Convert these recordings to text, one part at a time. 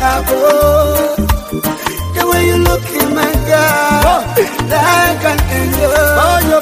apple. The way you look in my girl, like an angel. Oh, yo,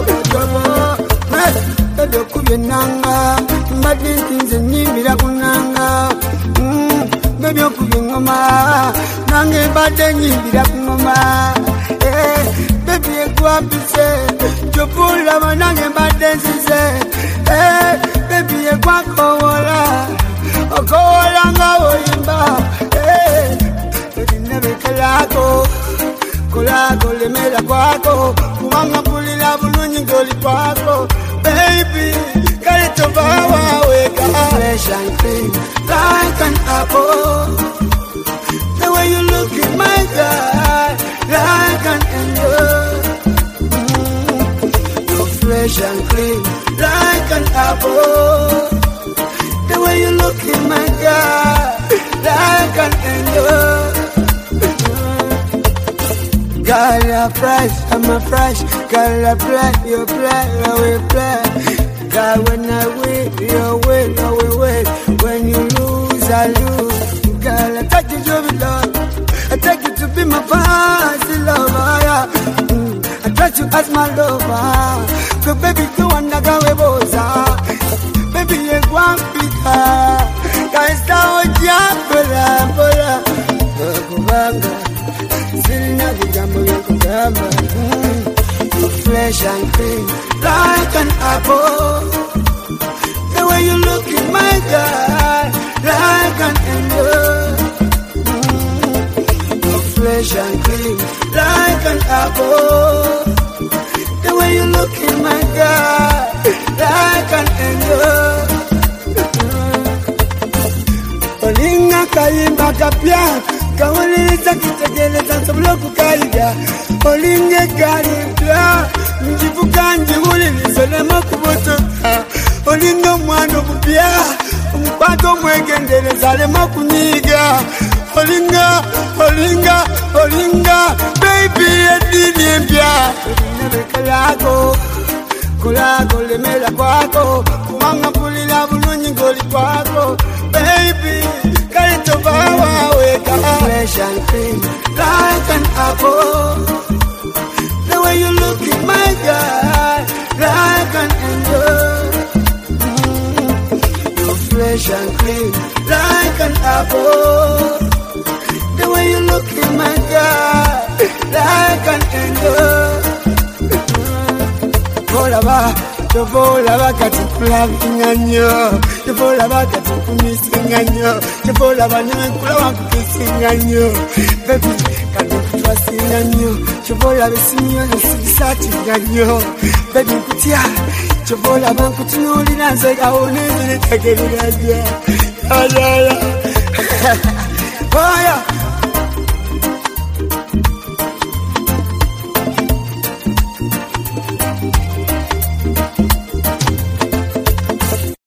baby, kuyenanga, madin things and nimira kunanga. Baby, kuyengoma, nange bade nimira kunoma. Baby, guapise, jopula manange bade sise. Baby, guakola, okola nga oyimba. Baby, never kalago. Kulago lemela kwako, kumanga pulila bulunyi ngoli kwako. Baby, kalito bawa weka. Fresh and clean, like an apple. The way you look in my God, like an angel. You're fresh and clean, like an apple. The way you look in my God, like an angel. Girl, you're fresh, I'm a fresh. Girl, I play, you play, I will play. Girl, when I win, you win, I will win. When you lose, I lose. Girl, I take you to be loved. I take you to be my fancy lover, yeah. I trust you as my lover. So baby, you wanna go with Bosa. Baby, you want pika. Guys, now I'm fresh and clean, like an apple. The way you look in my God, like an angel. You're fresh and clean, like an apple. The way you look in my God, like an angel. Olinga kaimba kapya. Kawaleza kitegeleza sabloku kaida. Olinge kalipya. Njivuka njihuli nisolema kubotoka. Olinga mwano kupya. Mpato mwegendele zalema kuniga. Olinga, olinga, olinga. Baby edini mpya. Olinga kalago. Kulago lemela kwako. Kumanga pulila bulunyi ngoli kwako. Baby, kalito bawa weka. Fresh and clean, like an apple. The way you look in my God, like an angel. You're fresh and clean, like an apple. The way you look in my God, like an angel. Vola baka tukula inganyo. Vola baka tukumisi inganyo. Vola banyekula wakukisi inganyo. Baby, kado kutwasi inganyo. Vola besinyo nesisati inganyo. Baby kutia. Vola banku tunuli nanzega one mene tegeli gajya. Oh yeah.